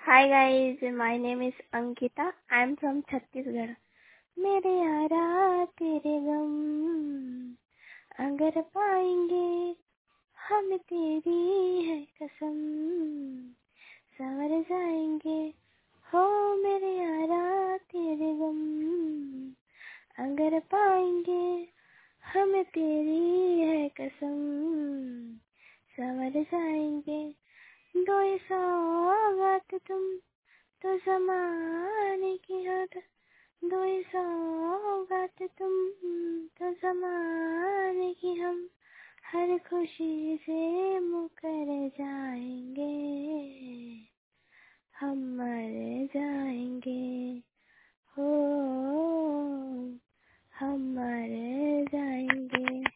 Hi guys, my name is Ankita. I am from Chhattisgarh. मेरे यारा तेरे गम अगर पाएंगे हम तेरी है कसम संवर जाएंगे हो मेरे यारा तेरे गम अगर पाएंगे हम तेरी है कसम संवर जाएंगे। दो ये सौगात तुम तो ज़माने की हद, दो ये सौगात तुम तो ज़माने की हम, हर खुशी से मुकर जाएंगे, हम मर जाएंगे हो, हम मर जाएंगे।